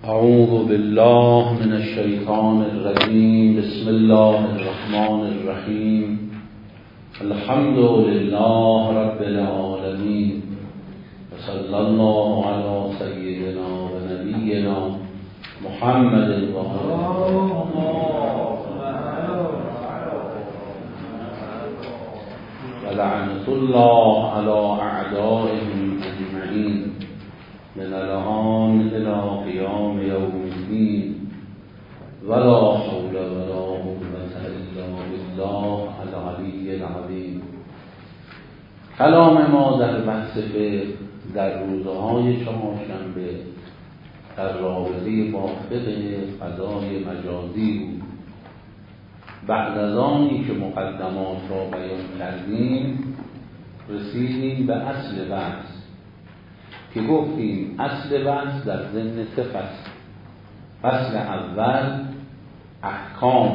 اعوذ بالله من الشیطان الرجیم. بسم الله الرحمن الرحیم. الحمد لله رب العالمین و صلی الله علی سیدنا و نبینا محمد و لعنت الله علی اعدائهم اجمعین من الآن الى قیام یوم الدین ولا حول ولا قوة الا بالله العلی العظیم. کلام ما در بحث فقه در روزهای چهارشنبه در رابطه با فقه فضای مجازی بود. بعد از آنی که مقدمات را بیان کردیم رسیدیم به اصل بحث که گفتیم اصل بحث در ضمن سه فصل. فصل اول احکام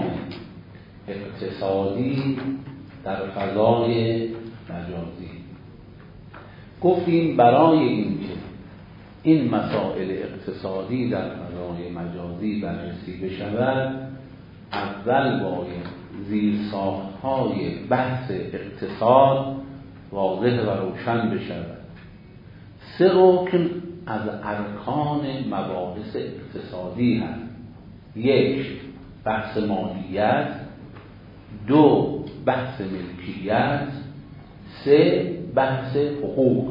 اقتصادی در فضای مجازی. گفتیم برای اینکه این مسائل اقتصادی در فضای مجازی بررسی بشود اول باید زیرساخت‌های بحث اقتصاد واضح و روشن بشود. سه رکن از ارکان مباحث اقتصادی هست. یک، بحث مالیت. دو، بحث ملکیت. سه، بحث حقوق.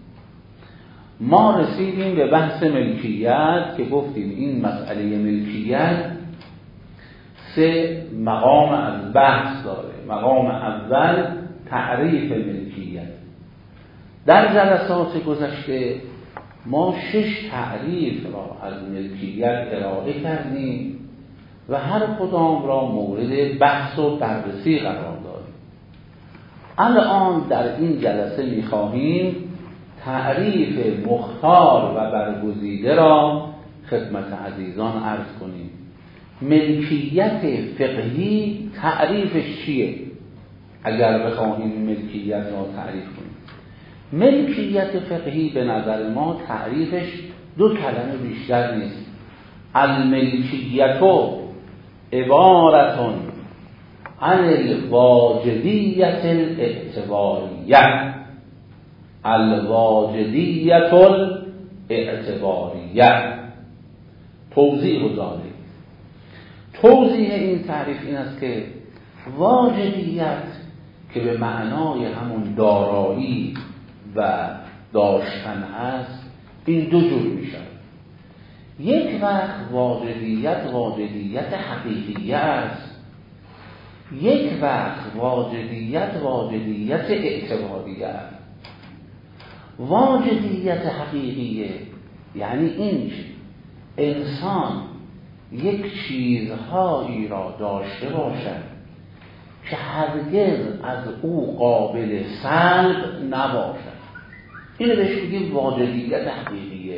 ما رسیدیم به بحث ملکیت که گفتیم این مسئله ملکیت سه مقام از بحث داره. مقام اول تعریف ملکیت. در جلسات گذشته ما 6 تعریف را از ملکیت ارائه کردیم و هر کدام را مورد بحث و بررسی قرار دادیم. الان در این جلسه می‌خواهیم تعریف مختار و برگزیده را خدمت عزیزان عرض کنیم. ملکیت فقهی تعریفش چیه؟ اگر بخواهیم ملکیت را تعریف کنیم، ملکیت فقهی به نظر ما تعریفش دو کلمه بیشتر نیست. الملکیت عبارت عن الواجدیت الاعتباریه. الواجدیت الاعتباریه. توضیح و ذالک. توضیح این تعریف این است که واجدیت که به معنای همون دارایی و داشتن است این دو جور می شود. یک وقت واجدیت حقیقیه است، یک وقت واجدیت اعتباریه است. واجدیت حقیقیه یعنی این انسان یک چیزهایی را داشته باشد که هرگز از او قابل سلب نباشد. اینو بهش بگیم واجدیت حقیقیه.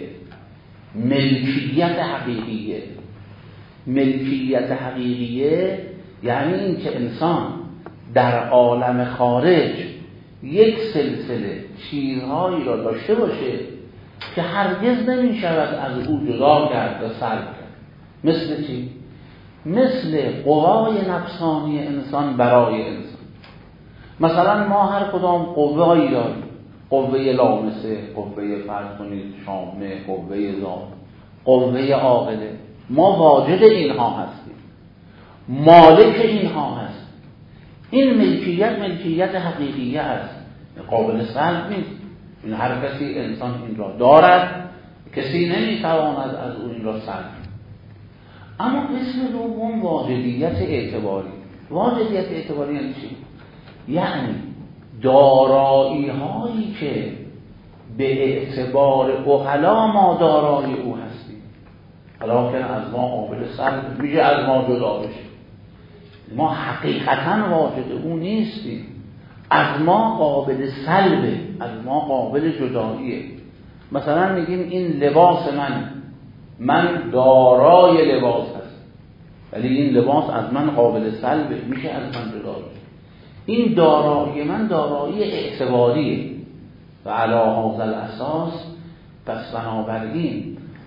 ملکیت حقیقیه یعنی این که انسان در عالم خارج یک سلسله چیزهایی را داشته باشه که هرگز نمی شود از او جدا کرد و سلب کرد. مثل چی؟ مثل قوای نفسانی انسان برای انسان. مثلا ما هر کدام قوایی داریم. قوه لامسه، قوه فرض کنید شامه، قوه ذات، قوه عاقله. ما واجد اینها هستیم، مالک اینها هست. این ملکیت حقیقیه است، قابل سلب نیست. این هر کسی انسان این را دارد، کسی نمیتواند از او این را سلب. اما قسم دوم واجدیت اعتباری. واجدیت اعتباری یعنی چی؟ یعنی دارایی هایی که به اعتبار عقلا ما دارای او هستیم، حالا که از ما قابل سلب میشه، از ما جدا بشه، ما حقیقتا واجد او نیستیم، از ما قابل سلبه، از ما قابل جداییه. مثلا میگیم این لباس من دارای لباس هست، ولی این لباس از من قابل سلبه، میشه از من جدا بشه. این دارایی من دارایی اعتباریه و علی هذا الاساس پس بنابراین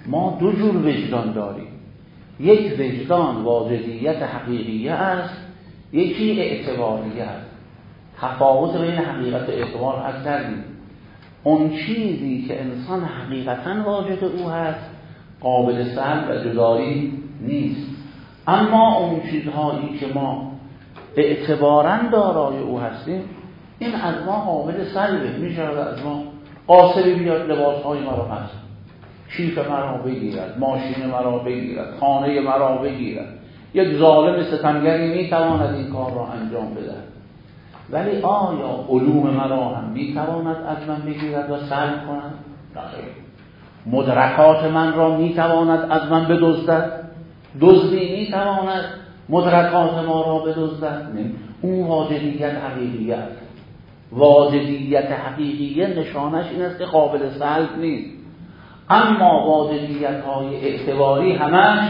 ما دو جور وجدان داریم. یک وجدان واجدیت حقیقیه است، یکی اعتباریه است. تفاوت بین حقیقت و اعتبار از کردیم. اون چیزی که انسان حقیقتا واجد او هست قابل سلب و جدایی نیست، اما اون چیزهایی که ما اعتباراً دارای او هستیم این از ما قابل سلبه. میشه از ما قاصری بیاد لباسهای مرا هست، کیف مرا بگیرد، ماشین مرا بگیرد، خانه مرا بگیرد. یک ظالم ستمگری میتواند این کار را انجام بدهد، ولی آیا علوم مرا هم میتواند از من بگیرد و سلب کند؟ نه. مدرکات من را میتواند از من بدزدد؟ دزدی میتواند مدرکات ما را بدزدد؟ نه. اون واجدیت حقیقیه است. واجدیت حقیقیه نشانش این است که قابل سلب نیست، اما واجدیت های اعتباری همش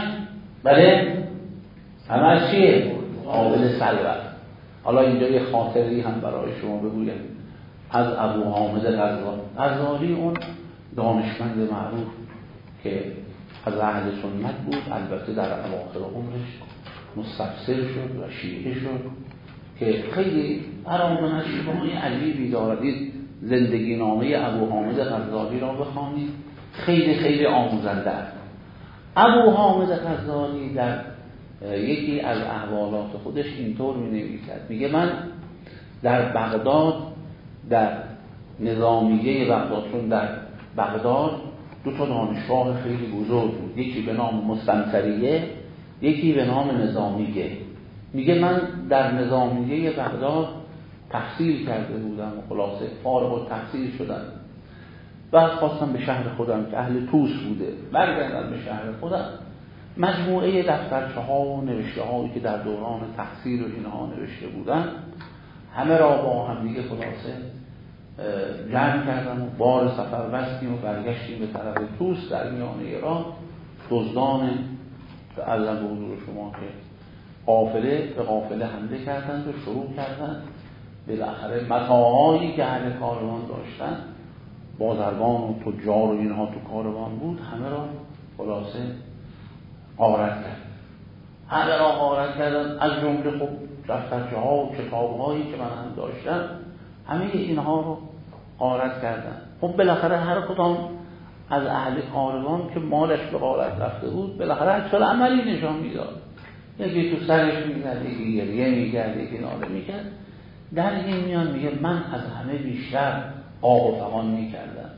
همش چیه؟ قابل سلب است. حالا اینجا یه خاطری هم برای شما بگویم از ابو حامد غزالی، اون دانشمند معروف که از اهل سنت بود، البته در اواخر عمرش مستبصر شد و شیعه شد که خیلی برامون شیبه‌های عجیبی دارد. زندگی نامه ابو حامد غزالی را بخوانید، خیلی خیلی آموزنده است. ابو حامد غزالی در یکی از احوالات خودش اینطور می‌نویسد، میگه من در بغداد، در نظامیه بغداد، چون در بغداد دو تا دانشگاه خیلی بزرگ بود، یکی به نام مستنصریه، یکی به نام نظامیه. میگه من در نظامیه بغداد تحصیل کرده بودم و خلاصه فارغ التحصیل شدم. بعد خواستم به شهر خودم که اهل طوس بوده برگردم به شهر خودم. مجموعه دفترچه ها و نوشته هایی که در دوران تحصیل و اینها نوشته بودن همه را با هم دیگه خلاصه جمع کردم و بار سفر بستیم و برگشتیم به طرف طوس. در میانه راه دزدان که عرضم به حضور شما که قافله به قافله حمله کردند و شروع کردند بالاخره متاعایی که اهل کاروان داشتن، بازرگان و تجار و اینها تو کاروان بود، همه را خلاصه غارت کرد. همه را غارت کردن، از جمله خب دفترچه ها و کتاب هایی که من هم داشتم همه اینها رو غارت کردن. خب بالاخره هر کدام از اهل کاروان که مالش به غارت رفته بود بالاخره عکس عملی نشان میداد، یکی تو سرش میزد، یکی گریه میکرد، یکی ناله میکرد. در این میان میگه من از همه بیشتر آب و فغان میکردم.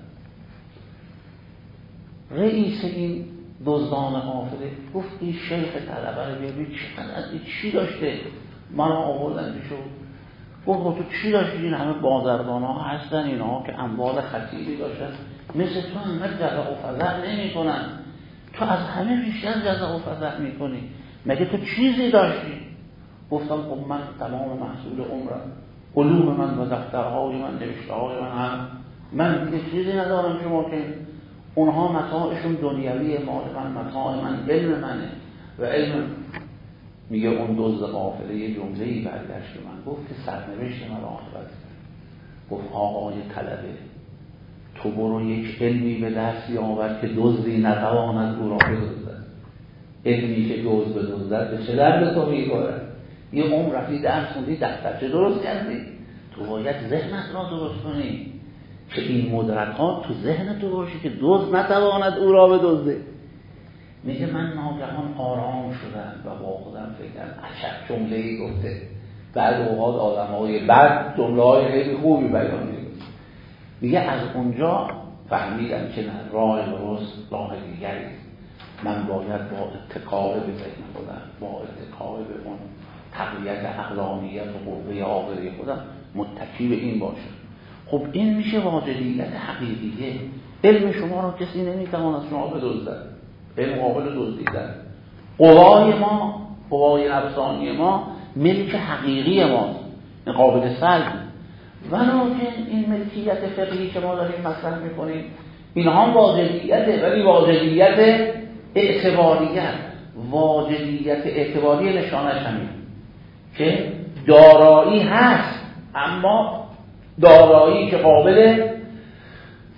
رئیس این دزدان قافله گفت این شیخ طلبه رو بیاری، چقدر از این چی داشته؟ من آوردن شد. گفت تو چی داشتی؟ این همه بازرگان ها هستن اینها که اموال خطیری داشتن، مثل تو همه جزع و فضع نمی کنن، تو از همه بیشتر جزع و فضع می کنی، مگه تو چیزی داشتی؟ گفتم خب من تمام محصول عمرم، علوم من و دفترهای من، نوشته‌های من دیگه چیزی ندارم شما که اونها متاعشون دنیوی، مال من متاع من علم منه و علم. میگه اون دزد قافله یه جمله‌ای برگشت به من گفت که سرنوشت من آخرت گفت آقای طلبه تو برو یک علمی به دست بیاور که دزدی نتواند او را بدزدد. علمی که دزد بدزدد به چه درد تو می‌خورد؟ یه عمر رفتی درس خوندی، دفترچه درست کردی، تو باید ذهنت را درست کنی که این مدرکات تو ذهن تو باشه که دزد نتواند او را بدزده. میگه من ناگهان آرام شدم و با خودم فکر کردم عجب جمله‌ای گفته. بعد اوقات آدم‌های بعد جمله‌های خیلی خوبی بیان می‌کنه. میگه از اونجا فهمیدم که نه، راه درست راه دیگری، من باید با اتکا به ذهن خودم، با اتکا به اون تقویت عقلانیت و قوه عاقلی خودم متکی به این باشم. خب این میشه واجدیت حقیقیه. علم شما رو کسی نمیتواند شما بدزدد، علم قابل دزدیدن. قوای ما، قوای نفسانی ما ملک حقیقی ماست، قابل سلب. ولکن این ملکیت فقهی که ما داریم مطرح میکنیم اینها هم واجدیته، ولی واجدیت اعتباریت. واجدیت اعتباری نشانش همین که دارایی هست، اما دارایی که قابل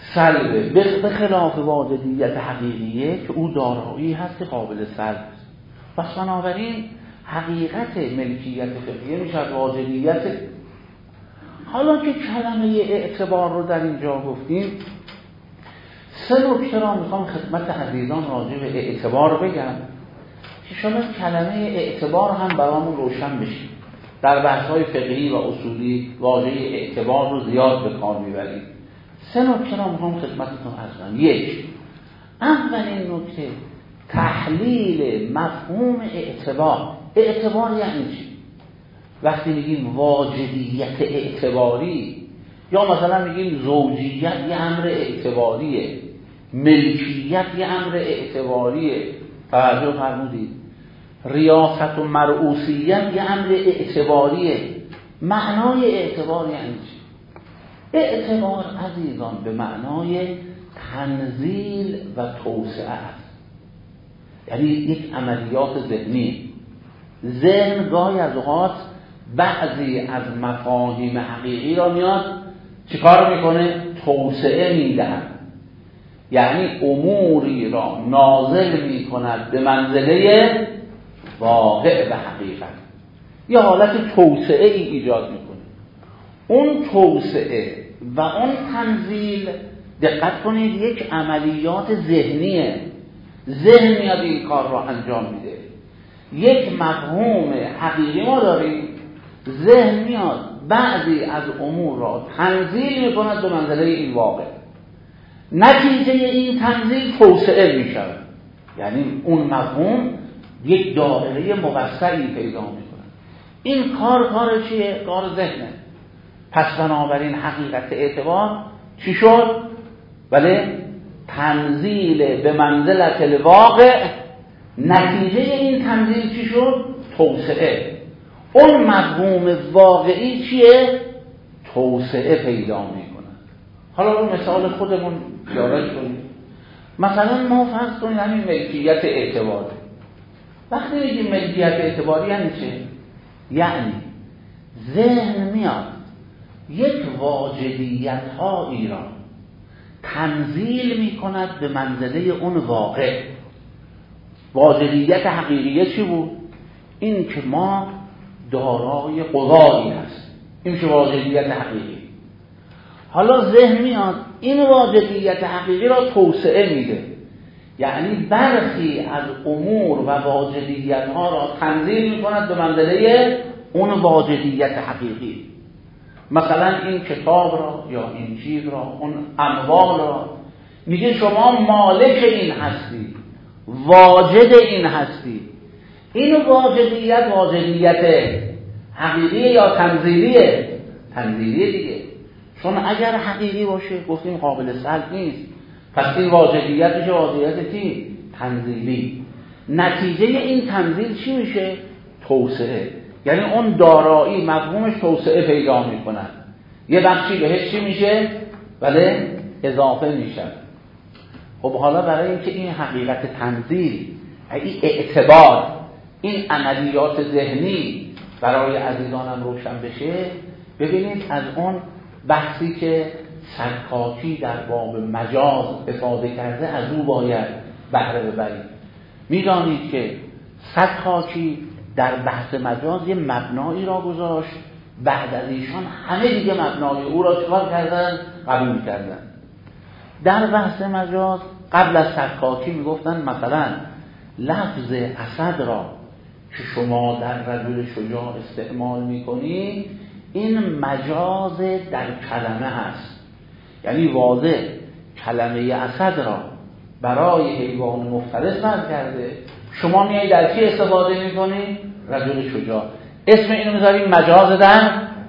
سلبه، به خلاف واجدیت حقیقیه که او دارایی هست که قابل سلب است. پس بنابراین حقیقت ملکیت فقهیه میشه واجدیت. حالا که کلمه اعتبار رو در اینجا گفتیم، سه نکته را میخوام خدمت عزیزان راجع به اعتبار بگم که شاید کلمه اعتبار هم برامون روشن بشه. در بحث‌های فقهی و اصولی واژه اعتبار رو زیاد به کار میبریم. سه نکته را میخوام خدمتتون عرض کنم. یک، اولین نکته تحلیل مفهوم اعتبار. اعتبار یعنی چی؟ وقتی میگیم واجدیت اعتباری یا مثلا میگیم زوجیت یه امر اعتباریه، ملکیت یه امر اعتباریه، توجه فرمودید، ریاست و مرئوسیت یه امر اعتباریه. معنای اعتبار یعنی چی؟ اعتبار عزیزان به معنای تنزیل و توسعه است. یعنی یک عملیات ذهنی. ذهن گاهی از اوقات بعضی از مفاهیم حقیقی را میاد چیکار میکنه؟ توسعه میدهد. یعنی اموری را نازل میکند به منزله واقع به حقیقت. یه حالت توسعه ای ایجاد میکنه. اون توسعه و اون تنزیل، دقت کنید، یک عملیات ذهنیه. ذهن میاد این کار را انجام میده. یک مفهوم حقیقی ما داریم، ذهن میاد بعضی از امور را تنزیل میکند به منزله این واقع. نتیجه این تنزیل توسعه میشود. یعنی اون مفهوم یک دایره موسعی پیدا میکنه. این کار چیه؟ کار ذهنه. پس بنابراین حقیقت اعتبار چی شد؟ بله، تنزیل به منزلت الواقع. نتیجه این تنزیل چی شد؟ توسعه. اون مفهوم واقعی چیه؟ توسعه پیدا میکنه. حالا رو مثال خودمون یادش کنیم. مثلا ما فرض کنیم همین ملکیت اعتباری. وقتی میگیم ملکیت اعتباری یعنی چه؟ یعنی ذهن میاد یک واجدیت هایی را تنزیل میکند به منزله اون واقع. واجدیت حقیقیه چی بود؟ این که ما دارای قوایی هست. این که واجدیت حقیقی. حالا ذهن میاد این واجدیت حقیقی را توسعه میده. یعنی برخی از امور و واجدیت ها را تنزیل میکند به منزله اون واجدیت حقیقی. مثلا این کتاب را یا انجیل را، اون اموال را، میگه شما مالک این هستی، واجد این هستی. این واجدیت حقیقیه یا تنزیلیه؟ تنزیلیه دیگه. چون اگر حقیقی باشه گفتیم قابل سلب نیست، پس این واجدیت میشه واجدیت چی؟ تنزیلی. نتیجه این تنزیل چی میشه؟ توسعه. یعنی اون دارایی مفهومش توسعه پیدا میکنه. یه بخشی بهش چی میشه؟ بله، اضافه میشه. خب حالا برای اینکه این حقیقت تنزیل، این اعتبار، این عملیات ذهنی برای عزیزانم روشن بشه، ببینید از اون بحثی که سرکاکی در باب مجاز افاده کرده از او باید بهره ببرید. میدانید که سرکاکی در بحث مجاز یه مبنایی را گذاشت، بعد از ایشان همه دیگه مبنای او را چکار کردن؟ قبول کردن. در بحث مجاز قبل از سرکاکی میگفتن مثلا لفظ اسد را که شما در رجل شجاع استعمال میکنید، این مجاز در کلمه هست. یعنی واضح کلمه اسد را برای حیوان مفترس فرض کرده، شما میایید در چی استفاده میکنید؟ رجل شجاع. اسم اینو میذاریم مجاز در.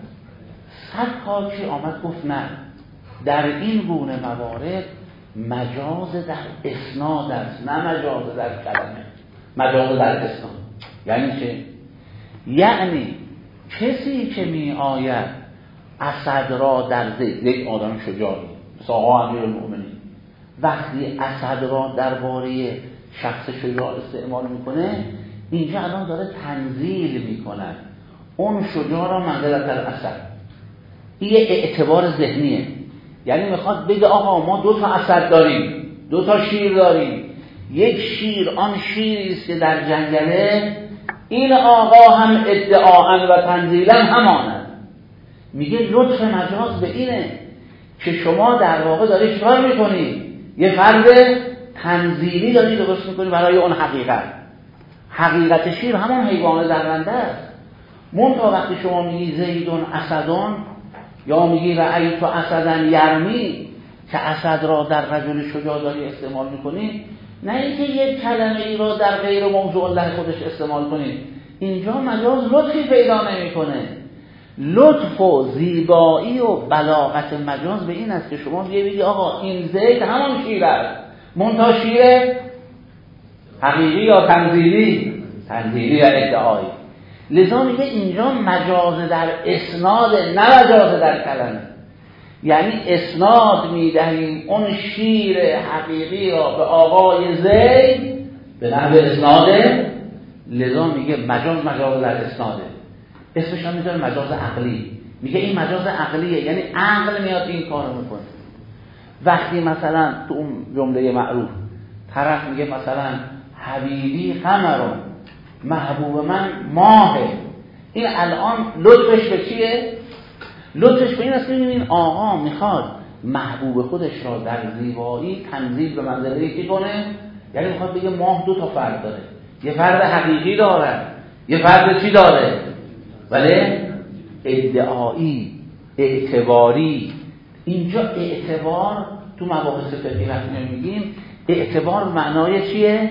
سرکاکی آمد گفت نه، در این گونه موارد مجاز در اسناد است، نه مجاز در کلمه. مجاز در اسناد یعنی چه؟ یعنی کسی که می آید اسد را در یک آدم شجاعی مثل آقا امیرالمؤمنین، وقتی اسد را درباره شخص شجاع استعمال میکنه، اینجا الان داره تنزیل میکنه اون شجاع را منزلت الاسد. این اعتبار ذهنیه. یعنی میخواد بگه آقا ما 2 تا اسد داریم، 2 تا شیر داریم. یک شیر آن شیری است که در جنگله، این آقا هم ادعاءً و تنزیلاً همانند. میگه لطف مجاز به اینه که شما در واقع داری چیکار میکنی؟ یه فرد تنزیلی داری درست میکنی برای اون حقیقت. حقیقت شیر همون حیوان درنده است. منتها وقتی شما میگی زیدون اسدون یا میگی رأیت اسدً یرمی که اسد را در رجل شجاع داری استعمال میکنی، نه اینکه یک کلمه ای را در غیر موضوع در خودش استعمال کنید. اینجا مجاز لطفی پیدا نمیکنه. لطف و زیبایی و بلاغت مجاز به این است که شما بگی آقا این زید همان شیر است، منتها شیر حقیقی یا تنزیلی یا ادعایی. لذا میگه اینجا مجاز در اسناد، نه مجاز در کلمه. یعنی اسناد میدهیم اون شیر حقیقی را به آقای زید به نحو اسناده. لذا میگه مجاز در اسناده. اسمش هم میذاره مجاز عقلی. میگه این مجاز عقلیه، یعنی عقل میاد این کارو میکنه. وقتی مثلا تو اون جمله معروف طرف میگه مثلا حبیبی قمرون، محبوب من ماهه، این الان لطفش به چیه؟ لطفش به این است که این آقا میخواد محبوب خودش را در زیبایی تنزیل به منزله چی کنه؟ یعنی میخواد بگه ماه 2 تا فرد داره، یه فرد حقیقی داره، یه فرد چی داره؟ ولی ادعایی، اعتباری. اینجا اعتبار تو مباحث فقهی وقتی میگیم اعتبار معنای چیه؟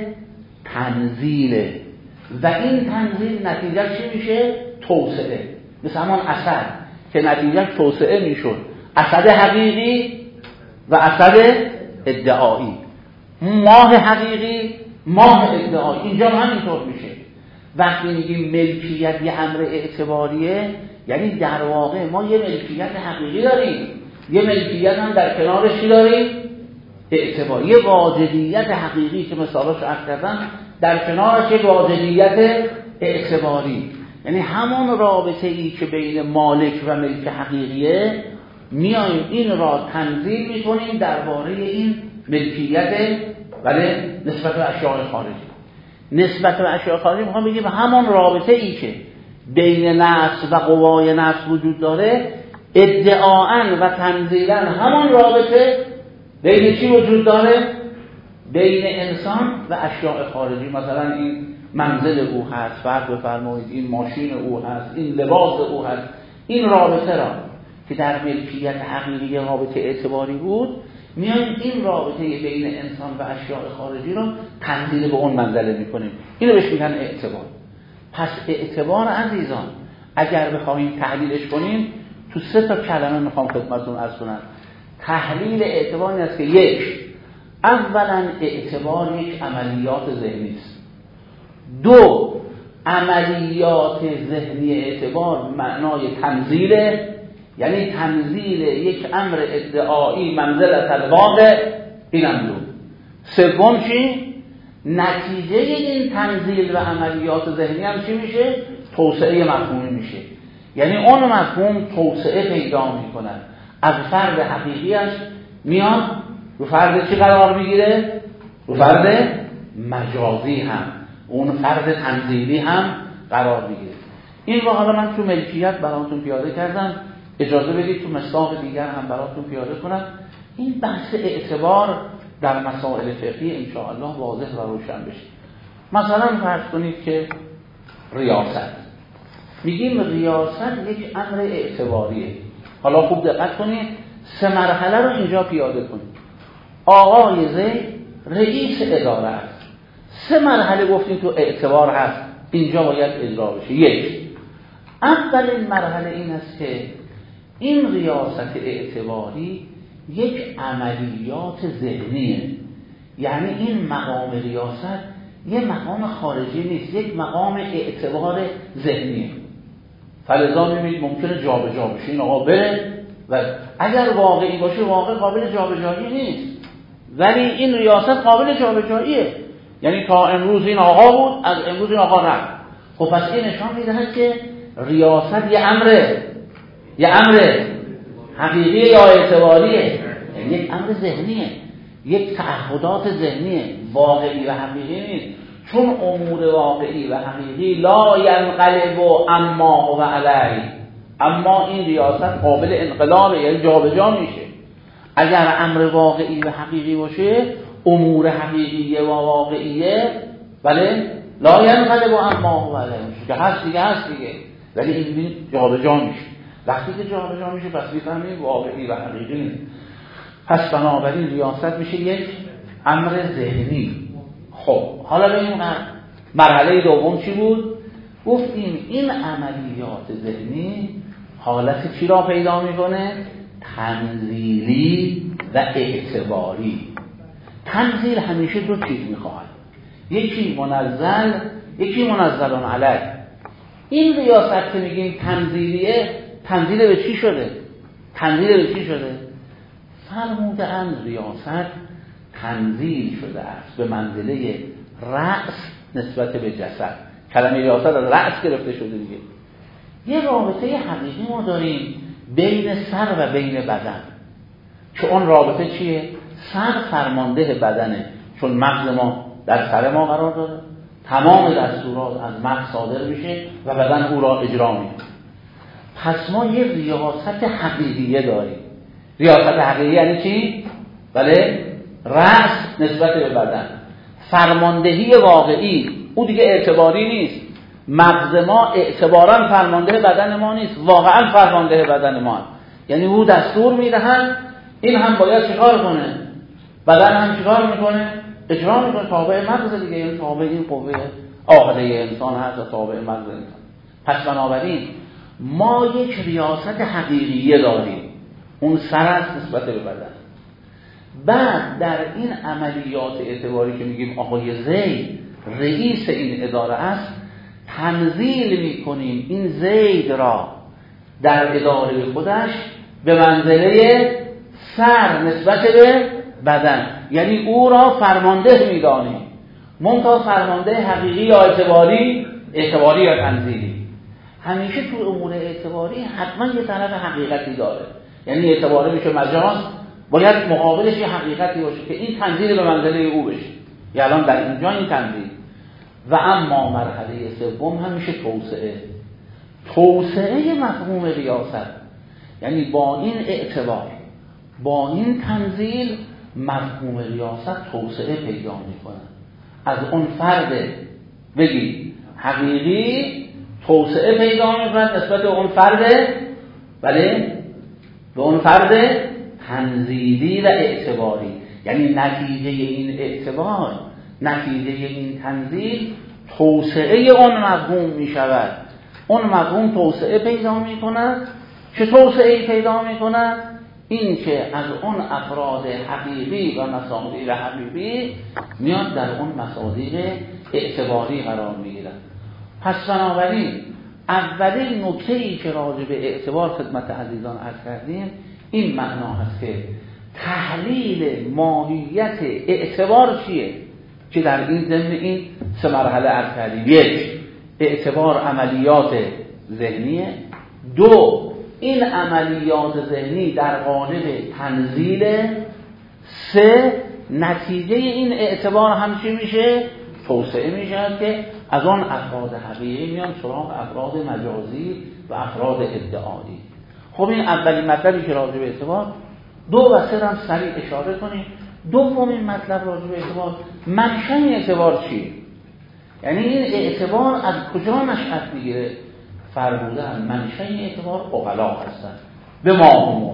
تنزیله. و این تنزیل نتیجه چی میشه؟ توسعه. مثل همان اسد که نتیجه توسعه میشد، اسد حقیقی و اسد ادعایی، ماه حقیقی، ماه ادعایی. اینجا هم همینطور میشه. وقتی میگیم ملکیت یه امر اعتباریه، یعنی در واقع ما یه ملکیت حقیقی داریم، یه ملکیت هم در کنارش چی داریم؟ اعتبار. یه واجدیت حقیقی که مثالش عرض کردم، در کنارش یه واجدیت اعتباری. یعنی همون رابطه ای که بین مالک و ملک حقیقیه، میایم این را تنزیل میکنیم درباره این ملکیت، ولی نسبت به اشیاء خارجی. نسبت به اشیاء خارجی میخوام بگیم همون رابطه ای که بین نفس و قوای نفس وجود داره، ادعاءً و تنزیلاً همون رابطه بین چی وجود داره؟ بین انسان و اشیاء خارجی. مثلا این منزل او هست، فرض بفرمایید این ماشین او هست، این لباس او هست. این رابطه را که در ملکیت حقیقی رابطه اعتباری بود، میایم این رابطه بین انسان و اشیاء خارجی رو تنزیل به اون منزله میکنیم. اینو بهش میگن اعتبار. پس اعتبار عزیزان اگر بخوایم تحلیلش کنیم، تو 3 تا کلمه میخوام خدمتتون عرض کنم. تحلیل اعتبار این است که یک، اولا اعتبار یک عملیات ذهنی است. 2، عملیات ذهنی اعتبار معنای تنزیله، یعنی تنزیل یک امر ادعایی منزلت الواقع. اینم 2. سوم چی؟ نتیجه این تنزیل و عملیات ذهنی هم چی میشه؟ توسعه مفهومی میشه. یعنی اون مفهوم توسعه پیدا میکنه، از فرد حقیقیش میاد رو فرد چی قرار میگیره؟ رو فرد مجازی هم، اون فرد تنزیلی هم قرار میگیره. این رو حالا من تو ملکیت براتون پیاده کردم، اجازه بدید تو مصداق دیگر هم براتون پیاده کنم. این بحث اعتبار در مسائل فقهی ان شاء الله واضح و روشن بشه. مثلا فرض کنید که ریاست، میگیم ریاست یک امر اعتباریه. حالا خوب دقت کنید، 3 مرحله رو اینجا پیاده کنید. آقای زید رئیس اداره است. 3 مرحله گفتیم تو اعتبار هست، اینجا باید اجرا بشه. 1، اولین مرحله این است که این ریاست اعتباری یک عملیات ذهنیه. یعنی این مقام ریاست یه مقام خارجی نیست، یک مقام اعتبار ذهنیه. فلذا میبینید ممکنه جابجا بشه، این آقا بره و اگر واقعی باشه واقع قابل جابجایی نیست، ولی این ریاست قابل جابجاییه. یعنی تا امروز این آقا بود، از امروز این آقا رفت. خب پس این نشان میدهد که ریاست یه امر حقیقی یا اعتباریه؟ یعنی یک امر ذهنیه، یک تعهدات ذهنیه، واقعی و حقیقی نیست. چون امور واقعی و حقیقی لا ینقلب اما و علی، اما این ریاست قابل انقلابه، یعنی جابجا میشه. اگر امر واقعی و حقیقی باشه، امور حقیقیه و واقعیه، بله لا ینقلب اما و علی، که هست دیگه هست دیگه، ولی این جابجا میشه. وقتی که جابجا میشه پس میفهمیم واقعی و حقیقی نیست. پس بنابراین ریاست میشه یک امر ذهنی. خب حالا ببینیم مرحله دوم چی بود؟ گفتیم این عملیات ذهنی حالت چی را پیدا میکنه؟ تنزیلی و اعتباری. تنزیل همیشه دو چیز میخواد، یکی منزل، یکی منزلون علیه. این ریاست که میگیم تنزیلیه، تنزیل به چی شده؟ تنزیل به چی شده؟ فرمودن ریاست تنزیل شده است به منزله رأس نسبت به جسد. کلمه ریاست از رأس گرفته شده دیگه. یه رابطه حقیقی ما داریم بین سر و بین بدن، که اون رابطه چیه؟ سر فرمانده بدنه، چون مغز ما در سر ما قرار داره، تمام دستورات از مغز صادر میشه و بدن او را اجرا میکنه. پس ما یه ریاست حقیقیه داریم. ریاست حقیقی یعنی چی؟ بله، رأس نسبت به بدن، فرماندهی واقعی، او دیگه اعتباری نیست. مغز ما اعتبارا فرمانده بدن ما نیست، واقعا فرمانده بدن ما، یعنی او دستور میدهن این هم باید چیکار کنه، بدن هم چیکار میکنه، اجرا میکنه، تابع مغز دیگه، یعنی تابع این قوه عاقله انسان هست و تابع مغز انسان. پس بنابراین ما یک ریاست حقیقیه داریم، اون سر است نسبت به بدن. بعد در این عملیات اعتباری که میگیم آقای زید رئیس این اداره است، تنزیل میکنیم این زید را در اداره خودش به منزله سر نسبت به بدن، یعنی او را فرمانده میدانیم. منتها فرمانده حقیقی یا اعتباری یا تنزیلی. همیشه تو امور اعتباری حتما یه طرف حقیقتی داره، یعنی اعتباری میشه مجاز، باید مقابلش یه حقیقتی باشه که این تنزیل به منزله او بشه. یعنی الان در اینجا این تنزیل. و اما مرحله سوم همیشه توسعه مفهوم ریاست، یعنی با این اعتبار، با این تنزیل، مفهوم ریاست توسعه پیدا میکنه. از اون فرد بگی حقیقی توسعه پیدا میکنه نسبت به اون فرد، بله، به اون فرد تنزیلی و اعتباری. یعنی نتیجه این اعتبار، نتیجه این تنزیل توسعه اون مفهوم می شود. اون مفهوم توسعه پیدا می کند. چه توسعه پیدا می کند؟ این که از اون افراد حقیقی و مصادیق حقیقی میاد در اون مصادیق اعتباری قرار می گیرد. پس بنابراین اولین نکته‌ای که راجع به اعتبار خدمت عزیزان عرض کردیم این معنا هست که تحلیل ماهیت اعتبار چیه، که در این ضمن این سه مرحله عرض کردیم. یک، اعتبار عملیات ذهنیه. دو، این عملیات ذهنی در قالب تنزیل. سه، نتیجه این اعتبار هم چی میشه؟ توسعه میشه که از آن افراد حقیقی میان سراغ افراد مجازی و افراد ادعایی. خب این اولین مطلبی که راجع به اعتبار. دو و سه هم سریع اشاره کنیم. دومین مطلب راجع به اعتبار، منشأ اعتبار چیه؟ یعنی این اعتبار از کجا نشأت میگیره؟ فرمودن منشأ اعتبار عقلا هستن. به ما هم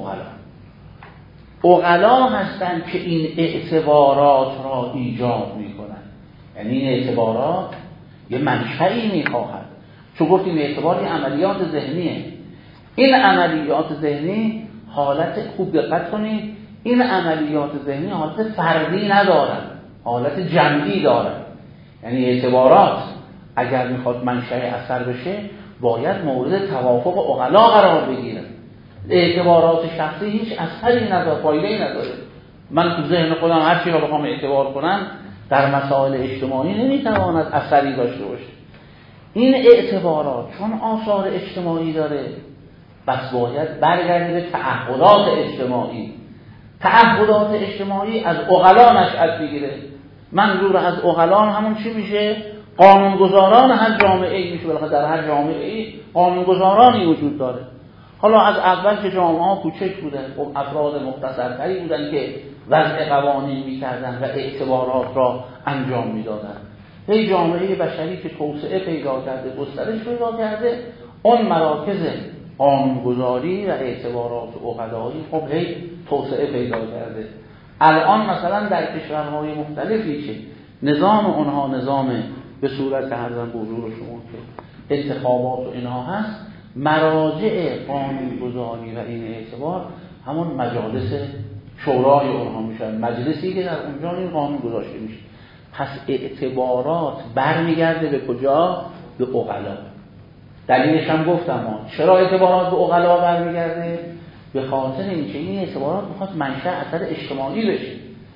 عقلا هستن که این اعتبارات را ایجاد میکنن. یعنی این اعتبارات یه منشأی میخواهد. چون گفتیم اعتبار یه عملیات ذهنیه. این عملیات ذهنی حالت، خوب دقت کنید، این عملیات ذهنی حالت فردی ندارن، حالت جمعی دارن. یعنی اعتبارات اگر میخواد منشأ اثر بشه باید مورد توافق عقلا قرار بگیره. اعتبارات شخصی هیچ اثری نداره، فایده‌ای نداره. من تو ذهن خودم هر چی رو بخوام اعتبار کنم در مسائل اجتماعی نمیتواند اثری داشته باشه. این اعتبارات چون آثار اجتماعی داره، بس باید برگردیم به تعهدات اجتماعی. تعهدات اجتماعی از عقلا نشأت میگیره. منظور از عقلا همون چی میشه؟ قانونگذاران هر جامعه‌ای میشه. بالاخره در هر جامعه‌ای قانونگذارانی وجود داره. حالا از اول که جامعه‌ها کوچک بودن، خب افراد مختصرتری بودن که وضع قوانین میکردن و اعتبارات را انجام میدادن. هی جامعه بشری که توسعه پیدا کرده، گسترش پیدا کرده، اون مراکز قانونگذاری و اعتبارات عقلایی خب هی توسعه پیدا کرده. الان مثلا در کشورهای مختلفی که نظام اونها نظام به صورت ارزم به حضور شما که انتخابات و اینها هست، مراجع قانونگذاری و این اعتبار همون مجالس شورای اونها میشن، مجلسی که در اونجا این قانون گذاشته میشه. پس اعتبارات برمیگرده به کجا؟ به عقلا. دلیلش هم گفتم چرا اعتبارات به عقلا برمیگرده؟ به خاطر اینکه این اعتبارات میخواد منشأ اثر اجتماعی بشه.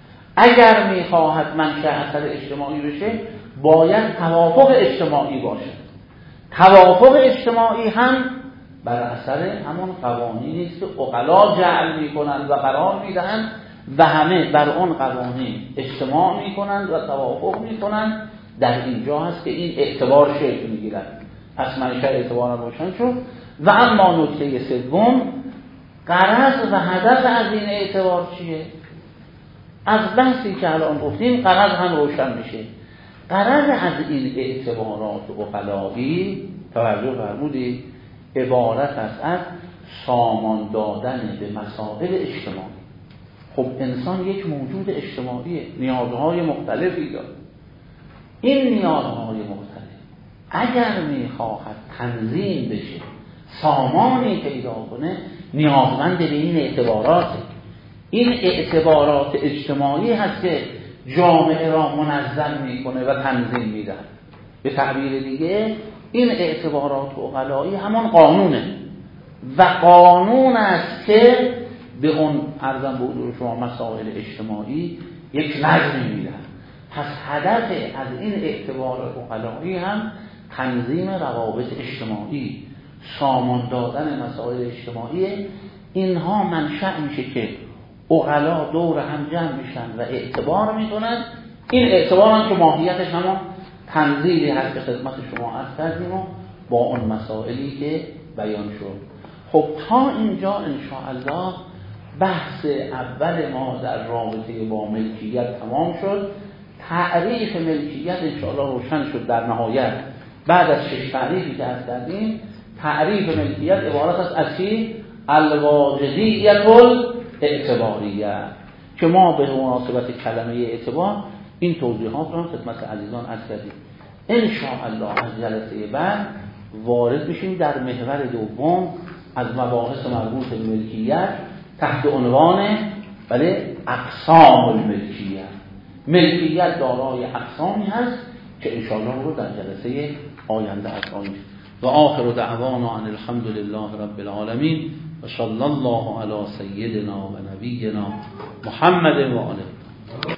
اگر میخواهد منشأ اثر اجتماعی بشه باید توافق اجتماعی باشه. توافق اجتماعی هم بر اثر همون قوانینی است که عقلا جعل میکنند و قرار میدهند و همه بر اون قوانین اجتماع میکنند و توافق میکنند. در اینجا هست که این اعتبار شکل میگیرد. پس منشأ اعتبار روشن شد. و اما نکته سوم، غرض و هدف از این اعتبار چیه؟ از بحثی که الان گفتیم غرض هم روشن میشه. غرض از این اعتبارات عقلایی، توجه فرمودید، عبارت است از سامان دادن به مسائل اجتماعی. خب انسان یک موجود اجتماعیه، نیازهای مختلفی داره. این نیازهای مختلف اگر میخواهد تنظیم بشه، سامانی پیدا کنه، نیازمند به این اعتباراته. این اعتبارات اجتماعی هست که جامعه را منظم میکنه و تنظیم میده. به تعبیر دیگه این اعتبارات عقلایی همان قانونه و قانون است که به اون ارزم به حضور شما مسائل اجتماعی یک نظمی میده. پس هدف از این اعتبارات عقلایی هم تنظیم روابط اجتماعی، سامان دادن مسائل اجتماعی. اینها منشأ میشه که عقلا دور هم جمع میشن و اعتبار میکنن. این اعتبار هم که ماهیتش همون تنزیلی هست که خدمت شما عرض کردیم و با اون مسائلی که بیان شد. خب تا اینجا انشاءالله بحث اول ما در رابطه با ملکیت تمام شد. تعریف ملکیت انشاءالله روشن شد در نهایت. بعد از 6 تعریفی که عرض کردیم، تعریف ملکیت عبارت است از چی؟ الواجدیت الاعتباریه، که ما به مناسبت کلمه اعتبار این توضیحات رو خدمت عزیزان عرض کردیم. ان شاء الله از جلسه بعد وارد بشیم در محور دوم از مباحث مربوط به ملکیت تحت عنوان اقسام الملکیت. ملکیت دارای اقسامی هست که ان شاء الله رو در جلسه آینده خواهیم. و آخر دعوانا ان الحمد لله رب العالمین و صلی الله علی سیدنا و نبینا محمد و آله.